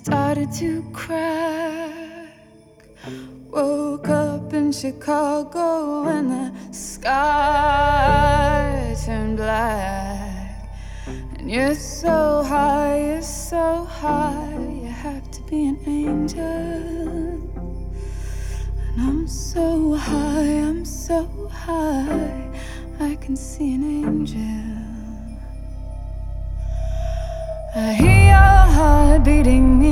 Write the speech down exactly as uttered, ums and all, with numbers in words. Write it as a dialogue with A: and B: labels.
A: started to crack. Woke up in Chicago and the sky turned black. And you're so high, you're so high, you have to be an angel. And I'm so high, I'm so high, I can see an angel. I hear your heart beating